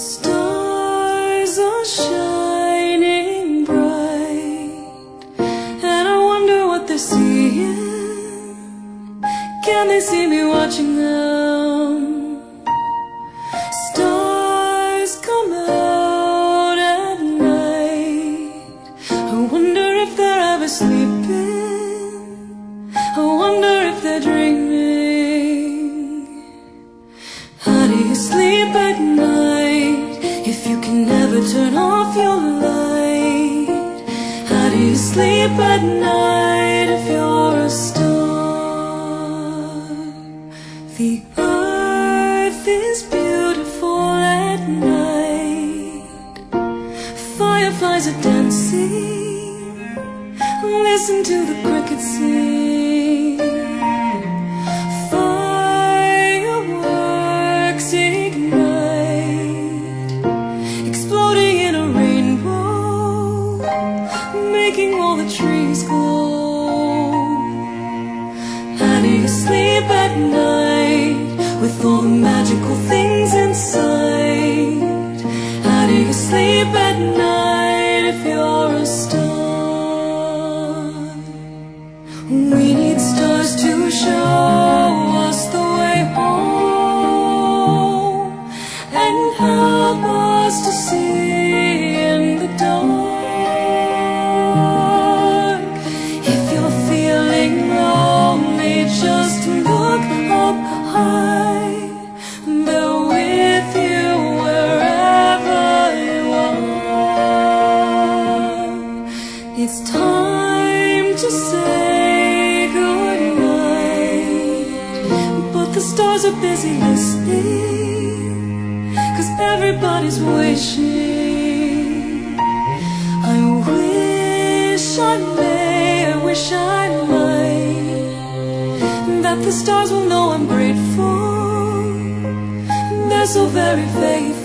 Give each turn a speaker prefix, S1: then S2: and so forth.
S1: Stars are shining bright, and I wonder what they're seeing. Can they see me watching them? Stars come out at night. I wonder if they're ever sleeping. I wonder if they're dreaming. How do you sleep at night if you can never turn off your light? How do you sleep at night if you're a star? The earth is beautiful at night. Fireflies are dancing. Listen to the crickets sing. Fireworks ignite, exploding in a rainbow, making all the trees glow. How do you sleep at night with all the magical things inside? How do you sleep at night if you're a star? We need stars to show us the way home and help us to see in the dark. If you're feeling lonely, just look up high. They're with you wherever you are. It's time to say goodnight, but the stars are busy listening, 'cause everybody's wishing. I wish I may, I wish I might, that the stars will know I'm grateful. They're so very faithful.